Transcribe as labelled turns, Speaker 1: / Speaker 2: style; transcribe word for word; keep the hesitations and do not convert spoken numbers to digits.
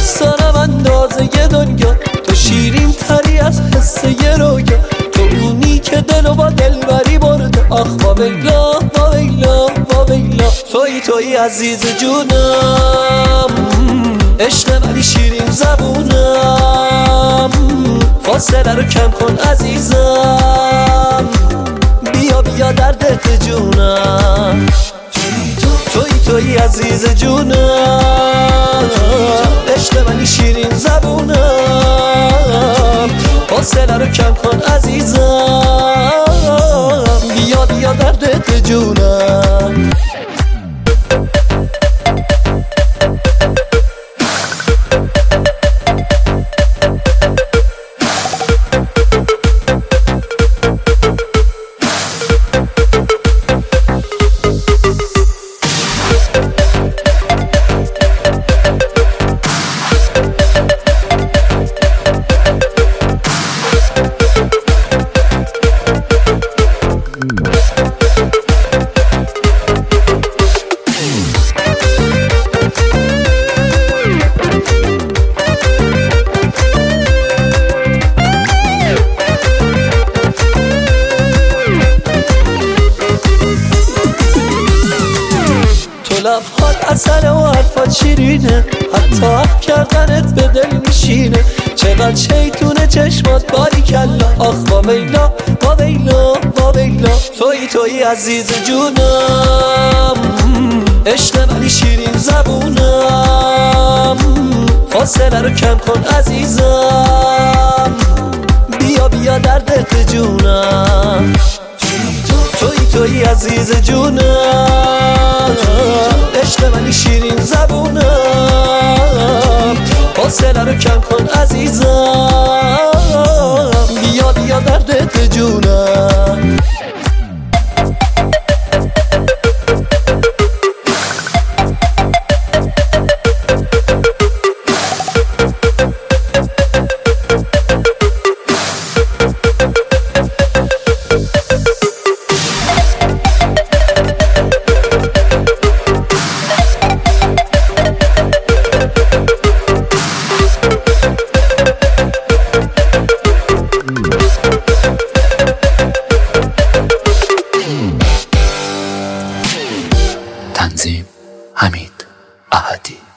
Speaker 1: دوست دارم اندازه دنیا، تو شیرین تری از حسه رویا، تو اونی که دلو با دلبری برده. آخ با ویلا با ویلا با ویلا، توی توی عزیز جونم، عشق ولی شیرین زبونم، فاصله رو کم کن عزیزم، بیا بیا در دل جونم، توی توی عزیز جونم، عشق ولی شیرین زبونم، فاصله رو کم کن عزیزم، بیا بیا در دل جونم. لبهات عسل و حرفات شیرینه، حتی حرف کردنت به دل میشینه، چقدر شیطونه چشمات باریکلا. آخ با ویلا با ویلا با ویلا، توی توی عزیز جونم، عشق ولی شیرین زبونم، فاصله رو کم کن عزیزم، بیا بیا در دل جونم، توی توی عزیز جونم، عشق ولی شیرین زبونم، فاصله رو کم کن عزیزم، بیا بیا در دل جونم.
Speaker 2: تنظیم حمید احدی.